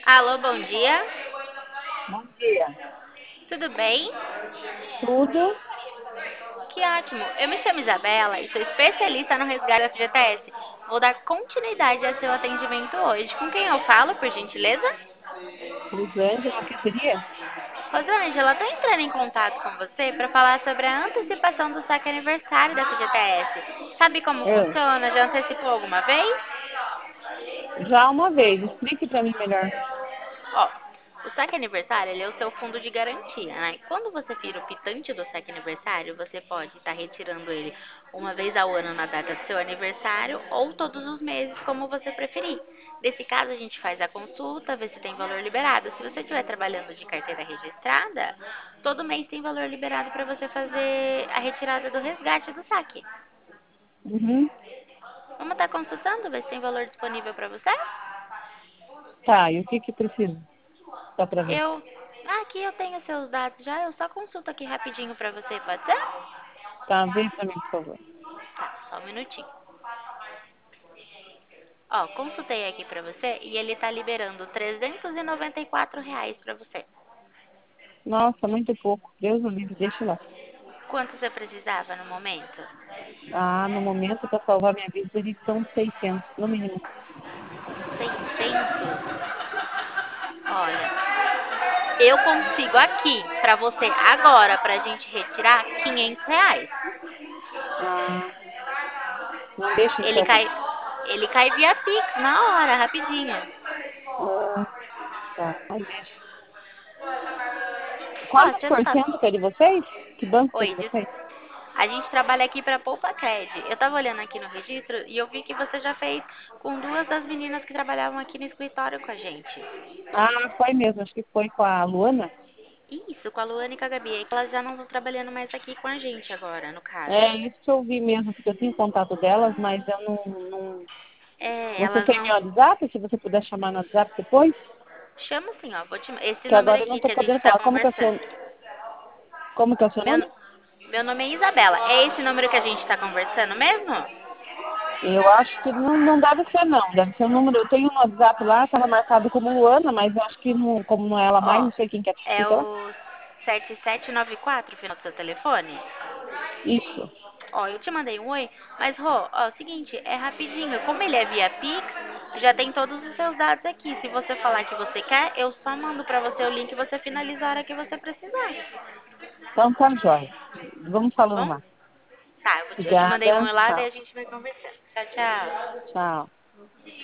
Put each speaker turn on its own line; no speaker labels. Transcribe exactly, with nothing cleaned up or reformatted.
Alô, bom dia.
Bom dia.
Tudo bem?
Tudo?
Que ótimo. Eu me chamo Isabela e sou especialista no resgate da F G T S. Vou dar continuidade ao seu atendimento hoje. Com quem eu falo, por gentileza?
Rosângela, o que seria?
Rosângela, estou entrando em contato com você para falar sobre a antecipação do saque aniversário da F G T S. Sabe como
Ah,
funciona? Já antecipou alguma vez?
já uma vez, explique para mim melhor.
Ó, o saque aniversário, ele é o seu fundo de garantia, né? Quando você vira o pitante do saque aniversário, você pode estar retirando ele uma vez ao ano na data do seu aniversário ou todos os meses, como você preferir. Nesse caso, a gente faz a consulta, vê se tem valor liberado. Se você estiver trabalhando de carteira registrada, todo mês tem valor liberado para você fazer a retirada do resgate do saque.
Uhum.
Vamos estar consultando, ver se tem valor disponível para você?
Tá, e o que que precisa? Só para ver.
Eu. Ah, aqui eu tenho seus dados já, eu só consulto aqui rapidinho pra você, pode ser?
Tá, vê para mim, por favor.
Tá, só um minutinho. Ó, consultei aqui pra você e ele tá liberando trezentos e noventa e quatro reais pra você.
Nossa, muito pouco. Deus o livre, deixa lá.
Quanto você precisava no momento?
Ah, no momento, para salvar minha vida, teria que ser uns seiscentos, no mínimo.
Seiscentos. Olha, eu consigo aqui pra você agora pra gente retirar quinhentos reais.
Ah, não deixa
Ele
então.
cai, ele cai via Pix na hora, rapidinho.
Ah, tá, mas deixa.
Ó,
Quantos
você não
por
tá.
cento que é de vocês? Que banco que é
Oi,
de
des-
vocês?
a gente trabalha aqui para Poupa Cred. Eu tava olhando aqui no registro e eu vi que você já fez com duas das meninas que trabalhavam aqui no escritório com a gente.
Ah, foi mesmo, acho que foi com a Luana.
Isso, com a Luana e com a Gabi. É que elas já não estão trabalhando mais aqui com a gente agora, no caso.
É isso que eu vi mesmo, porque eu tinha contato delas, mas eu não, não.
É,
Você
elas
tem
não.
meu WhatsApp? Se você puder chamar no WhatsApp depois?
Chama assim, ó. Vou te... Esse
Que
número
agora eu não
aqui
estou
que a gente
podendo
tá
falar. Como que é o
conversando.
seu, como que é o seu
Meu,
nome?
meu nome é Isabela. É esse número que a gente tá conversando mesmo?
Eu acho que não, não deve ser, não. Deve ser o número. Eu tenho um WhatsApp lá, estava marcado como Luana, mas eu acho que não, como não é ela mais,
Ó,
não sei quem quer que
é
fica lá.
o sete sete nove quatro o final do seu telefone?
Isso.
Ó, eu te mandei um oi, mas Rô, ó, é o seguinte, é rapidinho. Como ele é via Pix, já tem todos os seus dados aqui. Se você falar que você quer, eu só mando pra você o link e você finaliza a hora que você precisar.
Então tá, jóia. Vamos
Tá
falando
bom?
lá.
Tá, eu, vou te- eu te mandei um
Obrigada.
oi lá, daí
Tchau.
a gente vai conversando. Tchau, tchau.
Tchau.